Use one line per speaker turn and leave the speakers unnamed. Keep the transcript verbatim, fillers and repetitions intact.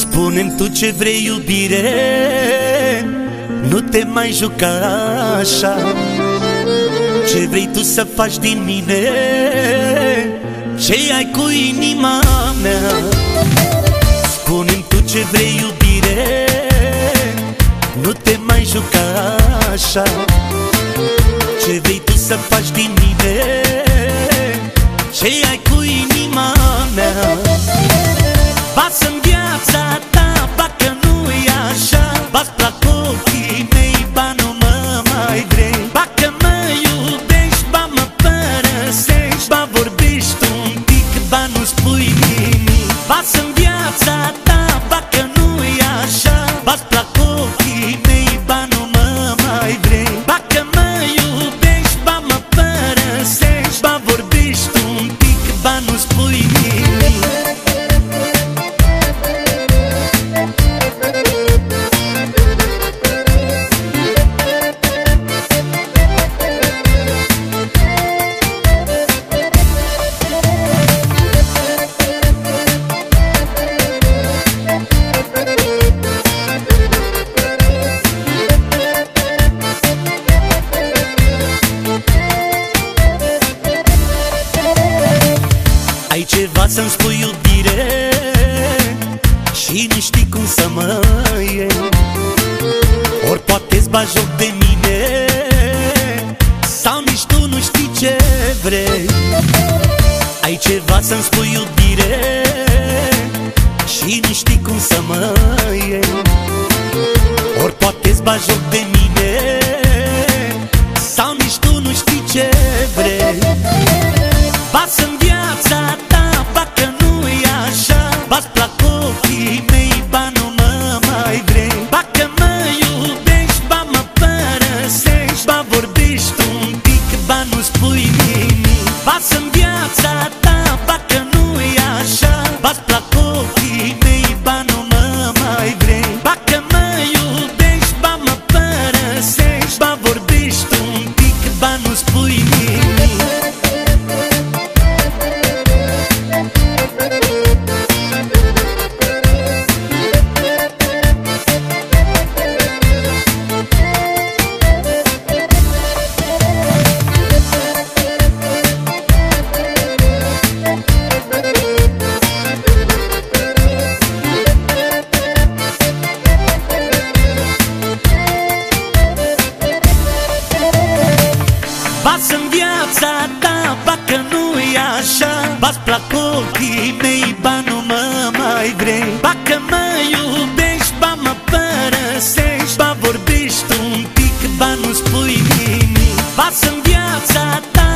Spune-mi tu ce vrei, iubire, nu te mai juca așa. Ce vrei tu să faci din mine, ce ai cu inima mea? Spune-mi tu ce vrei, iubire, nu te mai juca așa. Ce vrei tu să faci din mine, ce ai cu inima mea? Basă-mi viața ta, parcă nu-i așa. Ba-ți plac ochii mei, ba nu mă mai vrei. Ba că mă iubești, ba mă părăsești. Ba vorbești un pic, ba nu spui nimic. Basă-mi viața ta, parcă nu-i așa. Ba-ți plac ochii mei, ba nu mă mai vrei. Ba că mă iubești, ba mă părăsești. Ba vorbești un pic, ba nu spui nimic. Ai ceva să-mi spui, iubire, și nu știi cum să mă iei. Ori poate-ți bagi joc de mine, sau nici tu nu știi ce vrei. Ai ceva să-mi spui, iubire, și nu știi cum să mă iei. Ori poate-ți bagi joc de mine, sau nici tu nu știi ce vrei. Basă-mi viața ta, parcă nu-i așa. Ba-ți plac ochii mei, ba nu mă mai vrei. Ba că mă iubești, ba mă părăsești. Ba vorbești un pic, ba nu spui nimic. Basă-mi viața ta, parcă nu-i așa. Ba-ți plac ochii mei, ba nu mă mai vrei. Ba că mă iubești, ba mă părăsești. Ba vorbești un pic, ba nu spui nimic. Basă-mi viața ta, parcă nu-i așa. Ba-ți plac ochii mei, ba nu mă mai vrei. Ba că mă iubești, ba mă părăsești. Ba vorbești un pic, ba nu spui nimic. Basă-mi viața ta,